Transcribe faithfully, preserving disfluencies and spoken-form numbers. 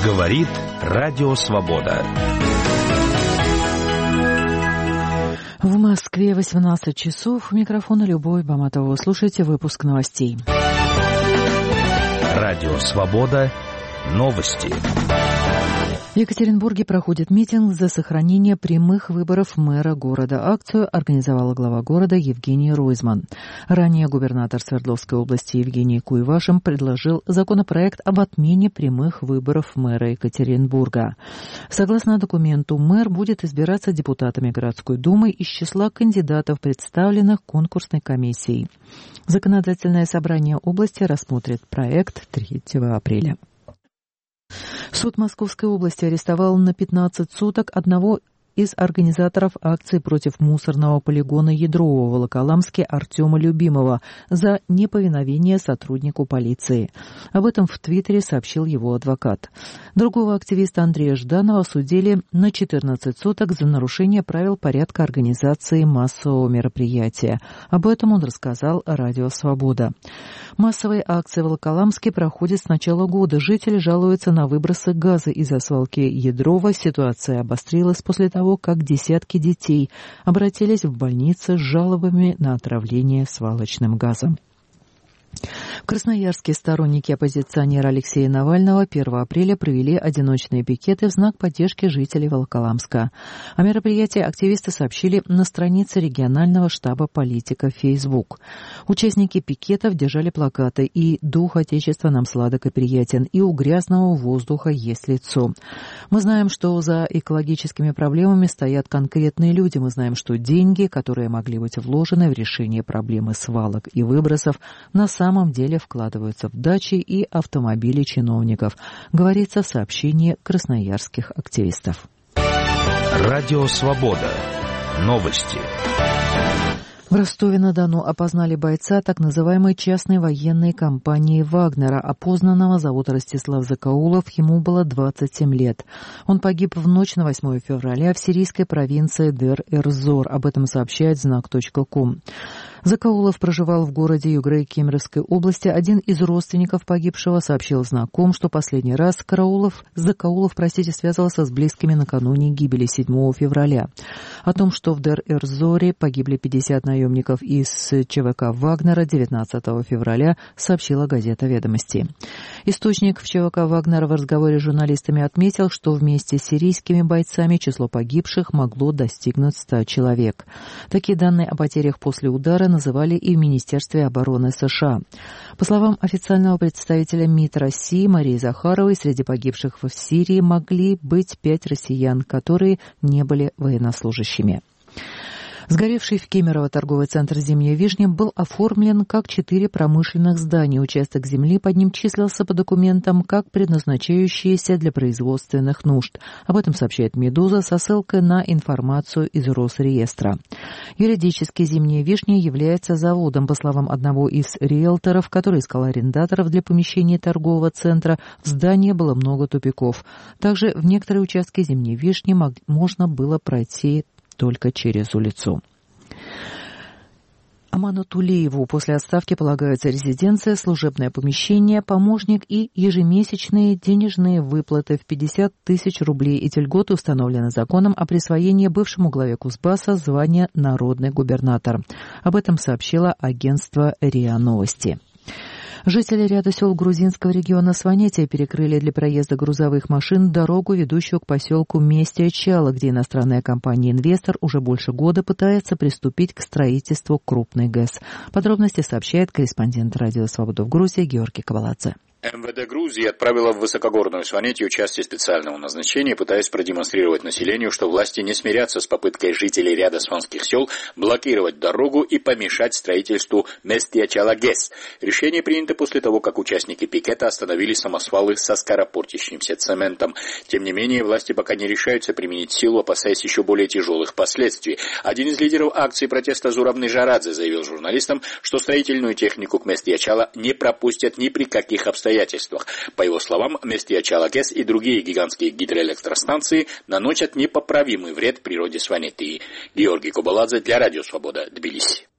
Говорит Радио Свобода. В Москве восемнадцать часов. У микрофона Любовь Баматова. Слушайте выпуск новостей. Радио Свобода. Новости. В Екатеринбурге проходит митинг за сохранение прямых выборов мэра города. Акцию организовала глава города Евгений Ройзман. Ранее губернатор Свердловской области Евгений Куйвашев предложил законопроект об отмене прямых выборов мэра Екатеринбурга. Согласно документу, мэр будет избираться депутатами городской думы из числа кандидатов, представленных конкурсной комиссией. Законодательное собрание области рассмотрит проект третьего апреля. Суд Московской области арестовал на пятнадцать суток одного из организаторов акции против мусорного полигона Ядрово в Волоколамске Артема Любимова за неповиновение сотруднику полиции. Об этом в Твиттере сообщил его адвокат. Другого активиста Андрея Жданова осудили на четырнадцать суток за нарушение правил порядка организации массового мероприятия. Об этом он рассказал Радио Свобода. Массовые акции в Волоколамске проходят с начала года. Жители жалуются на выбросы газа из-за свалки Ядрова. Ситуация обострилась после того, как десятки детей обратились в больницы с жалобами на отравление свалочным газом. В Красноярске сторонники оппозиционера Алексея Навального первого апреля провели одиночные пикеты в знак поддержки жителей Волоколамска. О мероприятии активисты сообщили на странице регионального штаба политика Facebook. Участники пикетов держали плакаты «И дух Отечества нам сладок и приятен», и «У грязного воздуха есть лицо». Мы знаем, что за экологическими проблемами стоят конкретные люди. Мы знаем, что деньги, которые могли быть вложены в решение проблемы свалок и выбросов, на самом На самом деле вкладываются в дачи и автомобили чиновников, говорится в сообщении красноярских активистов. Радио Свобода. Новости. В Ростове-на-Дону опознали бойца так называемой частной военной компании «Вагнера», опознанного зовут Ростислав Закаулов, ему было двадцать семь лет. Он погиб в ночь на восьмое февраля в сирийской провинции Дер-эр-Зор, об этом сообщает знак точка ком. Закаулов проживал в городе Югрей Кемеровской области. Один из родственников погибшего сообщил знаком, что последний раз Караулов, Закаулов, простите, связывался с близкими накануне гибели седьмого февраля. О том, что в Дер-эр-Зоре погибли пятьдесят наемников из ЧВК «Вагнера» девятнадцатого февраля, сообщила газета «Ведомости». Источник в ЧВК «Вагнера» в разговоре с журналистами отметил, что вместе с сирийскими бойцами число погибших могло достигнуть ста человек. Такие данные о потерях после удара называли и в Министерстве обороны США. По словам официального представителя МИД России Марии Захаровой, среди погибших в Сирии могли быть пять россиян, которые не были военнослужащими. Сгоревший в Кемерово торговый центр «Зимняя вишня» был оформлен как четыре промышленных здания. Участок земли под ним числился по документам как предназначающиеся для производственных нужд. Об этом сообщает «Медуза» со ссылкой на информацию из Росреестра. Юридически «Зимняя вишня» является заводом. По словам одного из риэлторов, который искал арендаторов для помещения торгового центра, в здании было много тупиков. Также в некоторые участки «Зимней вишни» можно было пройти только через улицу. Аману Тулееву после отставки полагаются резиденция, служебное помещение, помощник и ежемесячные денежные выплаты в пятьдесят тысяч рублей. Эти льготы установлены законом о присвоении бывшему главе Кузбасса звания народный губернатор. Об этом сообщило агентство РИА Новости. Жители ряда сел грузинского региона Сванетия перекрыли для проезда грузовых машин дорогу, ведущую к поселку Местия-Чала, где иностранная компания-инвестор уже больше года пытается приступить к строительству крупной ГЭС. Подробности сообщает корреспондент Радио Свобода в Грузии Георгий Коваладзе. МВД Грузии отправила в высокогорную Сванетию части специального назначения, пытаясь продемонстрировать населению, что власти не смирятся с попыткой жителей ряда сванских сел блокировать дорогу и помешать строительству Местия-Чала ГЭС. Решение принято после того, как участники пикета остановили самосвалы со скоропортящимся цементом. Тем не менее, власти пока не решаются применить силу, опасаясь еще более тяжелых последствий. Один из лидеров акции протеста Зураб Нижарадзе заявил журналистам, что строительную технику к Местия-Чала не пропустят ни при каких обстоятельствах. По его словам, Местия-Чала ГЭС и другие гигантские гидроэлектростанции наносят непоправимый вред природе Сванетии. Георгий Кобаладзе для Радио Свобода, Тбилиси.